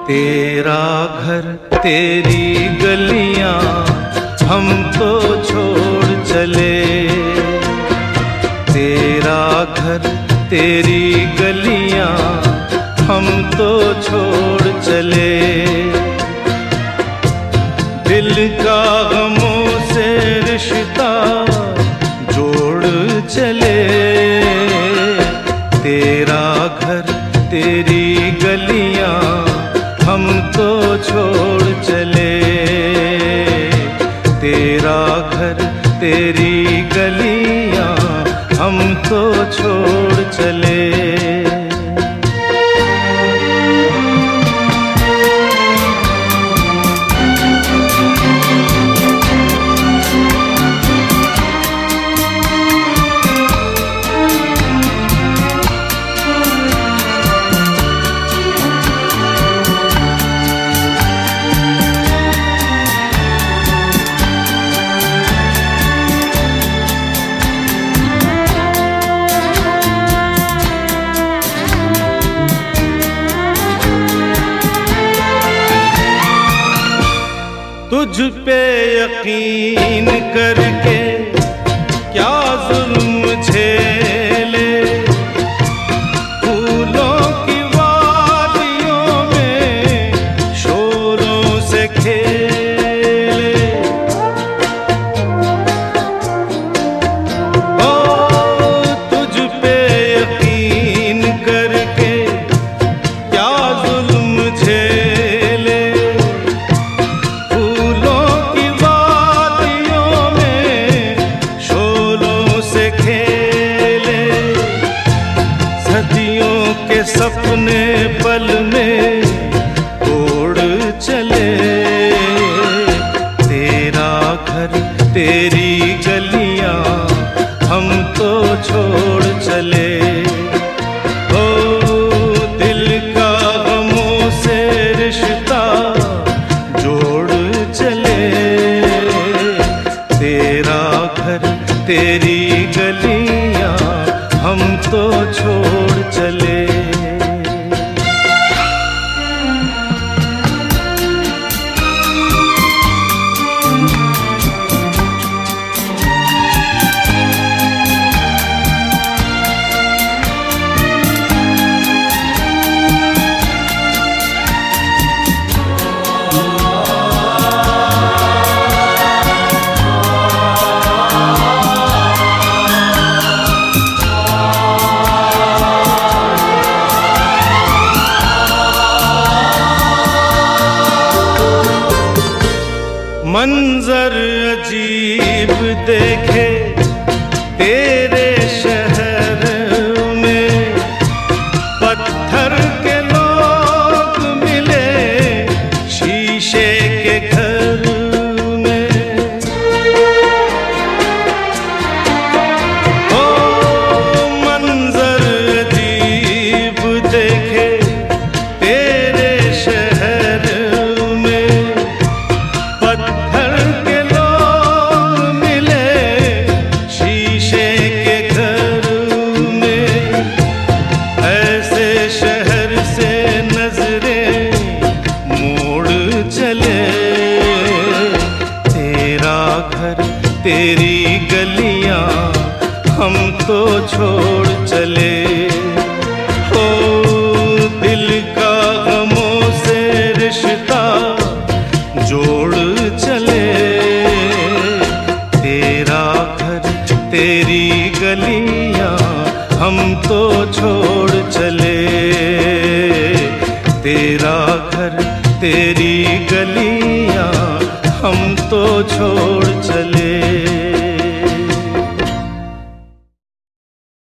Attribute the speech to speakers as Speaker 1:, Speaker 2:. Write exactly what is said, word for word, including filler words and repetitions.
Speaker 1: तेरा घर तेरी गलियां हम तो छोड़ चले। तेरा घर तेरी गलियां हम तो छोड़ चले। दिल का गमों से रिश्ता जोड़ चले। तेरा घर तेरी गलियां हम तो छोड़ चले। तेरा घर तेरी गलियां हम तो छोड़ चले। तुझ पे यकीन करके क्या जुल्म झेले। फूलों की वादियों में शोरों से खेले। ओ तुझ पे यकीन करके क्या जुल्म झेले। सपने पल में तोड़ चले। तेरा घर तेरी गलियां हम तो छोड़ चले। ओ दिल का गमों से रिश्ता जोड़ चले। तेरा घर तेरी गलियां हम तो छोड़ चले। मंजर अजीब देखे तेरे शहर में। पत्थर के लोग मिले शीशे के घर में। ओ मंजर अजीब देखे तेरे शहर में। पत्थर के लोग मिले शीशे के घर में। ऐसे शहर से नजरें मोड़ चले। तेरा घर तेरी गलियां हम तो छोड़ चले। ओ दिल का गमों से रिश्ता जोड़ चले। तेरा घर तेरी गलियां हम तो छोड़ चले। तेरा घर तेरी गलियां हम तो छोड़